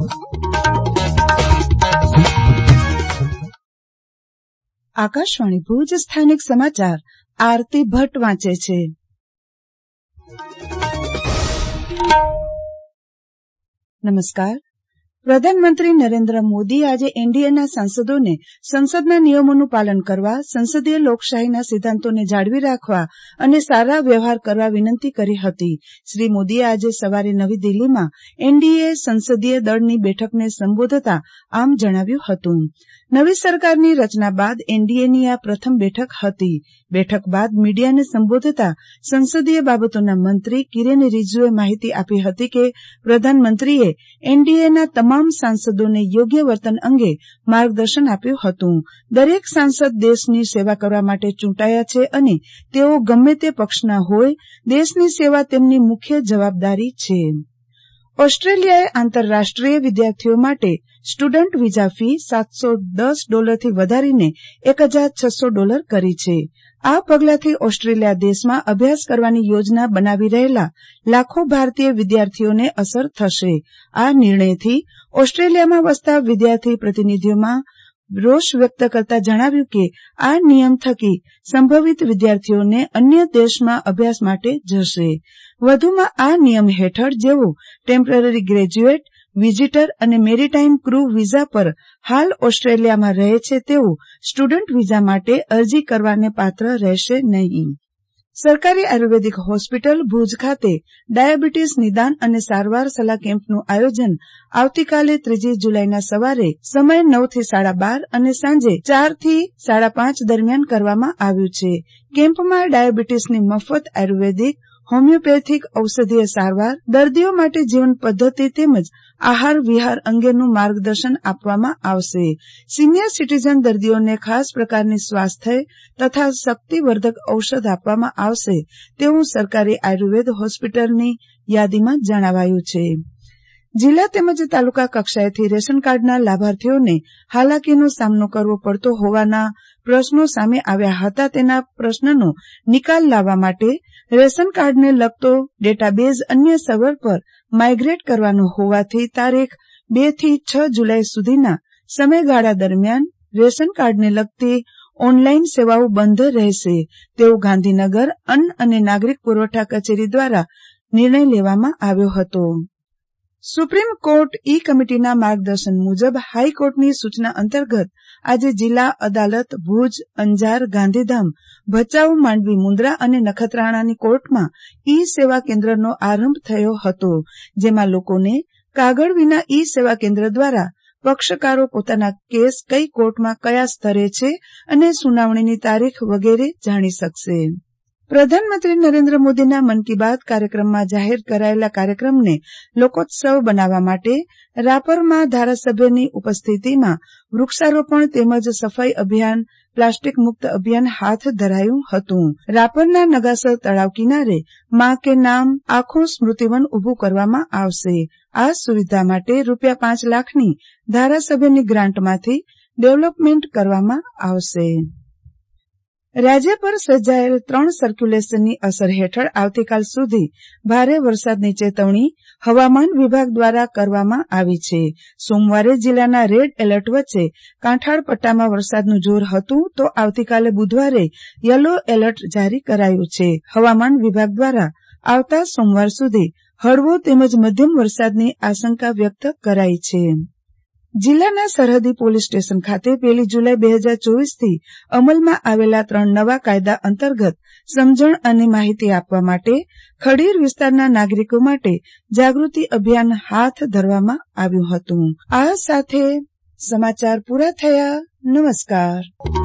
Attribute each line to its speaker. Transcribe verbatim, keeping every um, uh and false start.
Speaker 1: આકાશવાણી ભુજ સ્થાનિક સમાચાર આરતી ભટ્ટ વાંચે છે. નમસ્કાર. પ્રધાનમંત્રી નરેન્દ્ર મોદી આજે એનડીએના સાંસદોને સંસદના નિયમોનું પાલન કરવા, સંસદીય લોકશાહીના સિદ્ધાંતોને જાળવી રાખવા અને સારા વ્યવહાર કરવા વિનંતી કરી હતી. શ્રી મોદીએ આજે સવારે નવી દિલ્હીમાં એનડીએ સંસદીય દળની બેઠકને સંબોધતા આમ જણાવ્યું હતું. નવી સરકારની રચના બાદ એનડીએની આ પ્રથમ બેઠક હતી. બેઠક બાદ મીડિયાને સંબોધતા સંસદીય બાબતોના મંત્રી કિરેન રિજિજુએ માહિતી આપી હતી કે પ્રધાનમંત્રીએ એનડીએના તમામ સાંસદોને યોગ્ય વર્તન અંગે માર્ગદર્શન આપ્યું હતું. દરેક સાંસદ દેશની સેવા કરવા માટે ચૂંટાયા છે અને તેઓ ગમે તે પક્ષના હોય, દેશની સેવા તેમની મુખ્ય જવાબદારી છે. ઓસ્ટ્રેલિયાએ આંતરરાષ્ટ્રીય વિદ્યાર્થીઓ માટે સ્ટુડન્ટ વિઝા ફી સાતસો દસ ડોલરથી વધારીને એક હજાર છસો ડોલર કરી છે. આ પગલાથી ઓસ્ટ્રેલિયા દેશમાં અભ્યાસ કરવાની યોજના બનાવી રહેલા લાખો ભારતીય વિદ્યાર્થીઓને અસર થશે. આ નિર્ણયથી ઓસ્ટ્રેલિયામાં વસતા વિદ્યાર્થી પ્રતિનિધિઓમાં રોષ વ્યક્ત કરતા જણાવ્યું કે આ નિયમ થકી સંભવિત વિદ્યાર્થીઓને અન્ય દેશમાં અભ્યાસ માટે જશે. વધુમાં આ નિયમ હેઠળ જેઓ ટેમ્પરરી ગ્રેજ્યુએટ, વિઝિટર અને મેરીટાઈમ ક્રૂ વિઝા પર હાલ ઓસ્ટ્રેલિયામાં રહે છે તેઓ સ્ટુડન્ટ વિઝા માટે અરજી કરવાને પાત્ર રહેશે નહીં. સરકારી આયુર્વેદિક હોસ્પિટલ ભુજ ખાતે ડાયાબિટીસ નિદાન અને સારવાર સલાહ કેમ્પનું આયોજન આવતીકાલે ત્રીજી જુલાઈના સવારે સમય નવ થી સાડા બાર અને સાંજે ચાર થી સાડા પાંચ દરમિયાન કરવામાં આવ્યું છે. કેમ્પમાં ડાયાબિટીસની મફત આયુર્વેદિક, હોમિયોપેથિક ઔષધીય સારવાર, દર્દીઓ માટે જીવન પદ્ધતિ તેમજ આહાર વિહાર અંગેનું માર્ગદર્શન આપવામાં આવશે. સિનિયર સિટીઝન દર્દીઓને ખાસ પ્રકારની સ્વાસ્થ્ય તથા શક્તિવર્ધક ઔષધ આપવામાં આવશે તેવું સરકારી આયુર્વેદ હોસ્પિટલની યાદીમાં જણાવાયું છે. જિલ્લા તેમજ તાલુકા કક્ષાએથી રેશન કાર્ડના લાભાર્થીઓને હાલાકીનો સામનો કરવો પડતો હોવાના પ્રશ્નો સામે આવ્યા હતા. તેના પ્રશ્નનો નિકાલ લાવવા માટે રેશન કાર્ડને લગતો ડેટાબેઝ અન્ય સર્વર પર માઇગ્રેટ કરવાનો હોવાથી તારીખ બે થી છ જુલાઈ સુધીના સમયગાળા દરમિયાન રેશન કાર્ડને લગતી ઓનલાઈન સેવાઓ બંધ રહેશે તેવું ગાંધીનગર અન્ન અને નાગરિક પુરવઠા કચેરી દ્વારા નિર્ણય લેવામાં આવ્યો હતો. સુપ્રીમ કોર્ટ ઈ કમિટીના માર્ગદર્શન મુજબ હાઈકોર્ટની સૂચના અંતર્ગત આજે જિલ્લા અદાલત ભુજ, અંજાર, ગાંધીધામ, ભચાઉ, માંડવી, મુન્દ્રા અને નખત્રાણાની કોર્ટમાં ઈ સેવા કેન્દ્રનો આરંભ થયો હતો, જેમાં લોકોને કાગળ વિના ઈ સેવા કેન્દ્ર દ્વારા પક્ષકારો પોતાના કેસ કઈ કોર્ટમાં કયા સ્તરે છે અને સુનાવણીની તારીખ વગેરે જાણી શકશે. પ્રધાનમંત્રી નરેન્દ્ર મોદીના મન કી બાત કાર્યક્રમમાં જાહેર કરાયેલા કાર્યક્રમને લોકોત્સવ બનાવવા માટે રાપરમાં ધારાસભ્યની ઉપસ્થિતિમાં વૃક્ષારોપણ તેમજ સફાઈ અભિયાન, પ્લાસ્ટિક મુક્ત અભિયાન હાથ ધરાયું હતું. રાપરના નગાસર તળાવ કિનારે માં કે નામ આખું સ્મૃતિવન ઉભું કરવામાં આવશે. આ સુવિધા માટે રૂપિયા પાંચ લાખની ધારાસભ્યની ગ્રાન્ટમાંથી ડેવલપમેન્ટ કરવામાં આવશે. રાજ્ય પર સર્જાયેલ ત્રણ સર્ક્યુલેશનની અસર હેઠળ આવતીકાલ સુધી ભારે વરસાદની ચેતવણી હવામાન વિભાગ દ્વારા કરવામાં આવી છે. સોમવારે જિલ્લાના રેડ એલર્ટ વચ્ચે કાંઠાળ પટ્ટામાં વરસાદનું જોર હતું તો આવતીકાલે બુધવારે યલો એલર્ટ જારી કરાયું છે. હવામાન વિભાગ દ્વારા આવતા સોમવાર સુધી હળવો તેમજ મધ્યમ વરસાદની આશંકા વ્યક્ત કરાઈ છે. જિલ્લાના સરહદી પોલીસ સ્ટેશન ખાતે પહેલી જુલાઈ બે હજાર ચોવીસથી અમલમાં આવેલા ત્રણ નવા કાયદા અંતર્ગત સમજણ અને માહિતી આપવા માટે ખડીર વિસ્તારના નાગરિકો માટે જાગૃતિ અભિયાન હાથ ધરવામાં આવ્યું હતું. આ સાથે સમાચાર પૂરા થયા. નમસ્કાર.